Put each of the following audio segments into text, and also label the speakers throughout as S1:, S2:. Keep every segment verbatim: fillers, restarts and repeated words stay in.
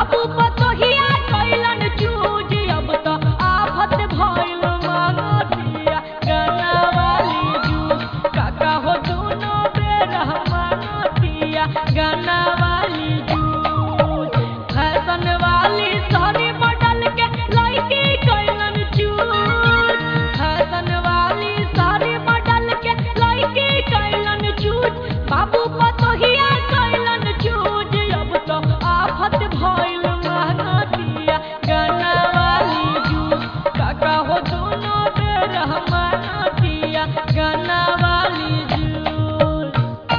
S1: बाबू पतोहिया कैलन चूज अब तो आफत भइल मांगतिया गाना वाली जूस काका हो दोनों बेरा मांगतिया गाना वाली जूस फैशन वाली साड़ी मॉडल के लड़की कैलन चूज फैशन वाली साड़ी मॉडल के लड़की कैलन चूज बाबू पतोहिया कैलन चूज अब तो आफत भइल महंगतिया गाना वाली जूस काका हो दोनों बेरा महंगतिया गाना वाली जूस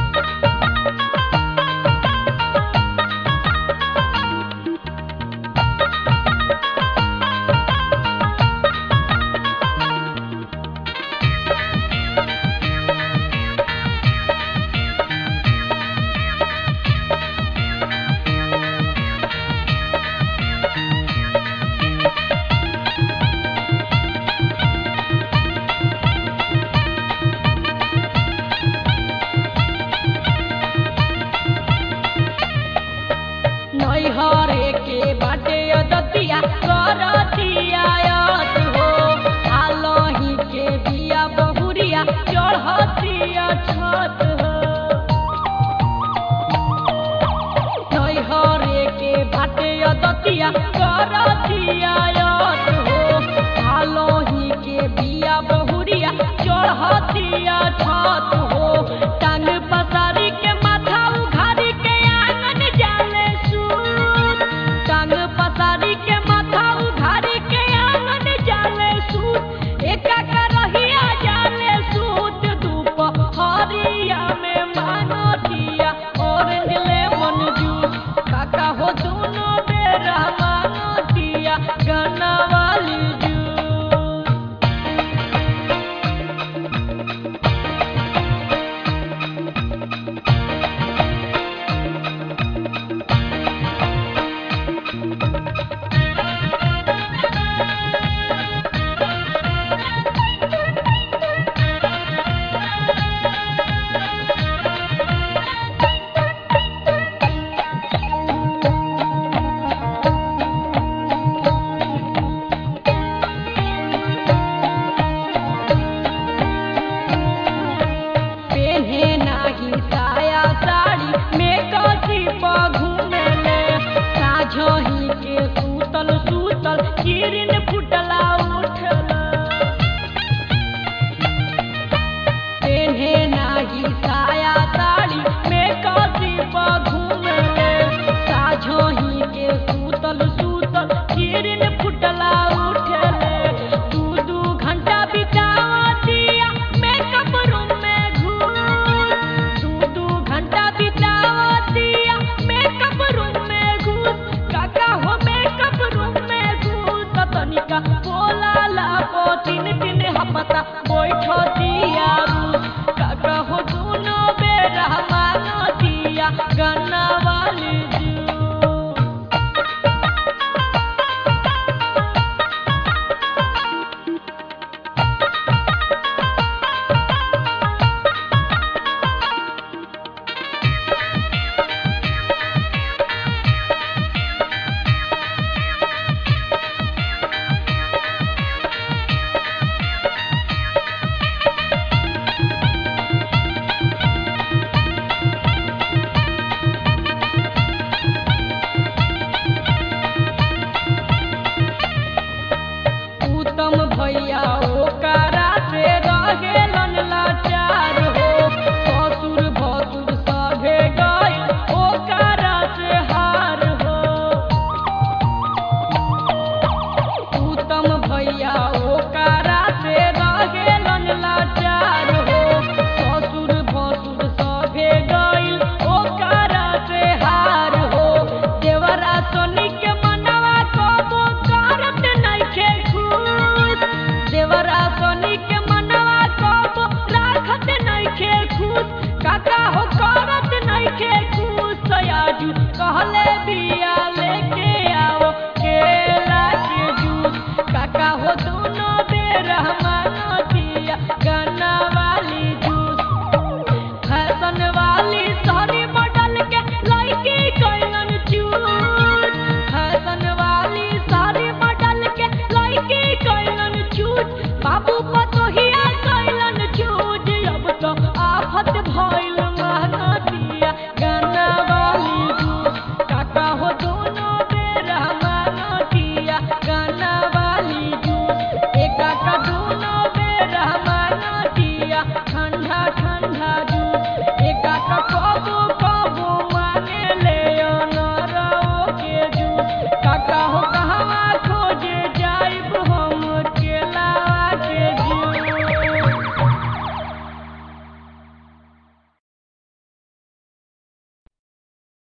S1: नैहरे के बाटे अदतिया करतिया याद हो आलही के दिया बहुरिया चढ़तिया छत हो नैहरे के बाटे अदतिया करतिया याद हो आलही के दिया बहुरिया चढ़तिया छत हो टांग पसारी के माथा उघारी के आंगन जाले सूत टांग पसारी के माथा उघारी के आंगन जाले सूत एका करहिया जाले सूत धूप हरिया में मांगतिया ऑरेंज लेमन जूस काका हो दोनों बेरा मांगतिया गाना वाली जूस पेन्हे नाही साया साड़ी में कथी पर घूमेले साझही के सूतल सूतल किरिन फुटला उठल पेन्हे नाही साया साड़ी में कथी पर घूमेले साझही के सूतल सूतल किरिन फुटला उठले दू दू घंटा बितावतिया मेकअप रूम में घुस दू दू घंटा बितावतिया मेकअप रूम में घुस काका हो मेकअप रूम में घुस तनिका बोला लापो तीन तीन हफ्ता बैठतिया रूस काका हो दोनों बेरा मांगतिया गाना वाली जूस ठंडा